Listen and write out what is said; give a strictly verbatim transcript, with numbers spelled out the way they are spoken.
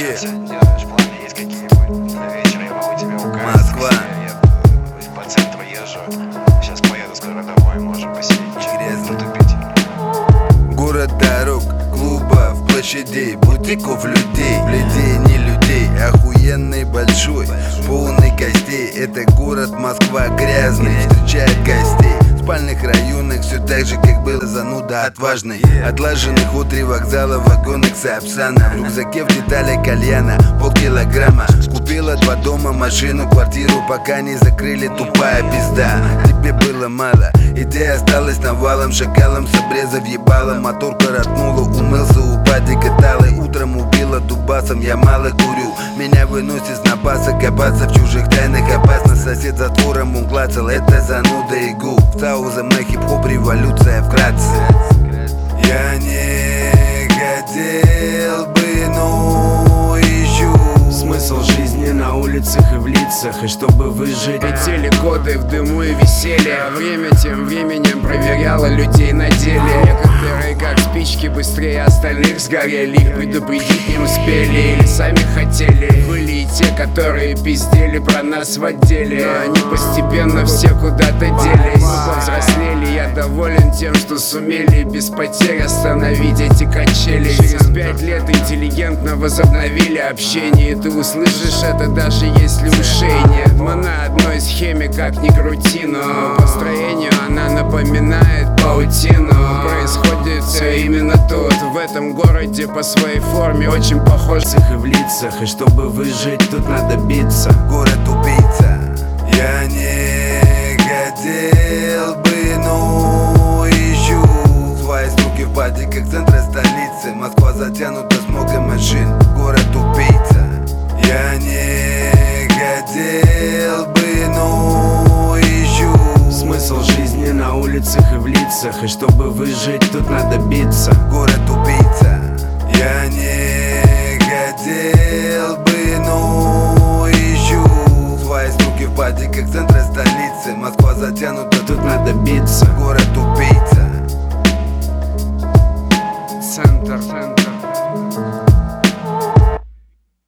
Yeah. Делаешь планы, есть какие-нибудь на вечер? Я могу тебе указать. Москва. Я еду по центру езжу. Сейчас поеду скоро домой, можем посидеть, потупить. Город дорог, клубов, площадей, бутиков людей, людей не людей, охуенный большой, полный костей. Это город Москва грязный, встречает гостей. В спальных районах все так же, как было, зануда отважный. Отлаженных у три вокзала, вагонах Сапсана. В рюкзаке в деталях кальяна полкилограмма. Купила два дома, машину, квартиру, пока не закрыли, тупая пизда. Тебе было мало, идея осталась навалом, шакалом с обреза въебала. Мотор коротнула, умылся у пади каталой. Утром убила дубасом, я мало курю. Меня выносит с напаса, копаться в чужих тайнах опасно. Сосед затвором он клацал, это зануда и губ. За мной хип-хоп, революция вкратце. Я не хотел бы, но ищу смысл жизни на улицах и в лицах. И чтобы выжить, летели годы в дыму и веселье. Время тем временем проверяло людей на деле. Некоторые, как спички, быстрее остальных сгорели. Их предупредить не успели или сами хотели. Были и те, которые пиздели про нас в отделе. Но они постепенно все куда-то делись. Мы повзрослели, я доволен тем, что сумели без потерь остановить эти качели. Через пять лет интеллигентно возобновили общение. Ты услышишь это, даже если ушей нет. Мы на одной схеме, как ни крути, но по строению она напоминает паутину. Происходит все именно тут, в этом городе, по своей форме очень похож и в лицах. И чтобы выжить, тут надо биться. Город убийца. Я не хотел бы, но ищу свои струки в паде, как центр столицы. Москва затянута смогом машин. Город убийца. Я не хотел бы, но ищу смысл жизни на улицах и в лицах. И чтобы выжить, тут надо биться. Город убийца. Я не хотел бы, но ищу свои струки в паде, как центр столицы. Москва затянута, тут надо биться. Город убийца. Центр, центр.